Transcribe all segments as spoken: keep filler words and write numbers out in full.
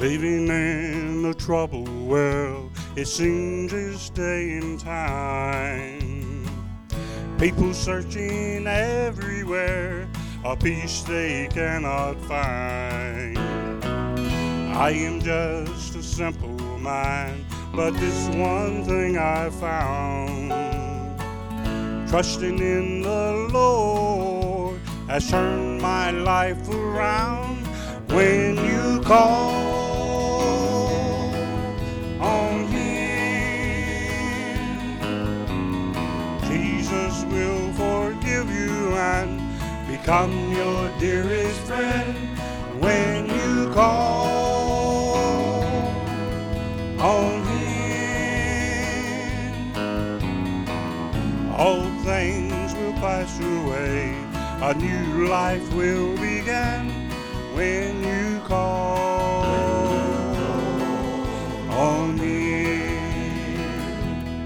Living in a troubled world, it seems this day and time. People searching everywhere, a peace they cannot find. I am just a simple man, but this one thing I found. Trusting in the Lord has turned my life around. When you call on Him, Jesus will forgive you and become your dearest friend. When you call on Him, all things will pass away, a new life will begin. When you call on Him.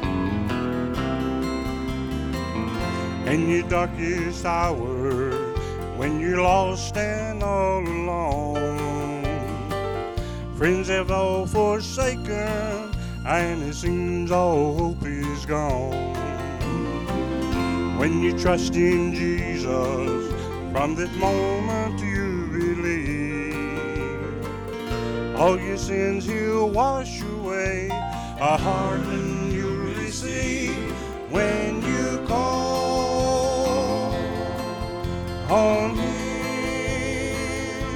In your darkest hour, when you're lost and all alone, friends have all forsaken, and it seems all hope is gone. When you trust in Jesus, from this moment you believe, all your sins He'll wash away, a pardon you'll receive. When you call on Him,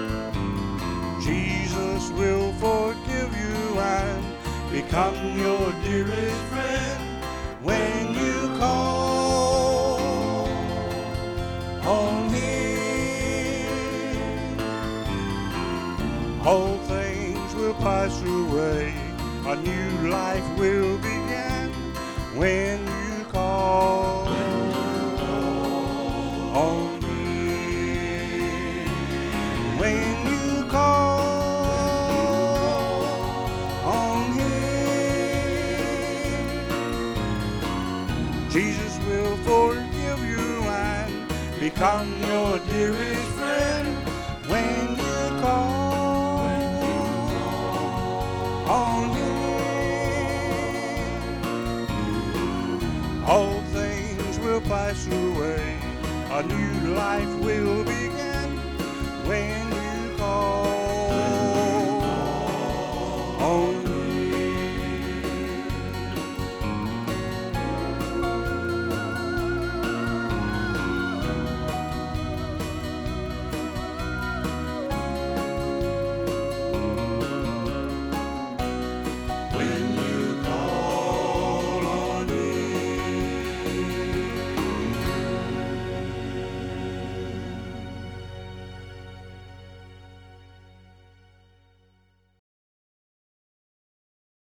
Jesus will forgive you and become your dearest friend. When you call on Him, all things will pass away, a new life will begin. When you call on Him, when you call on Him, Jesus will forgive you and become your dearest friend. When you call on Him, all things will pass away, a new life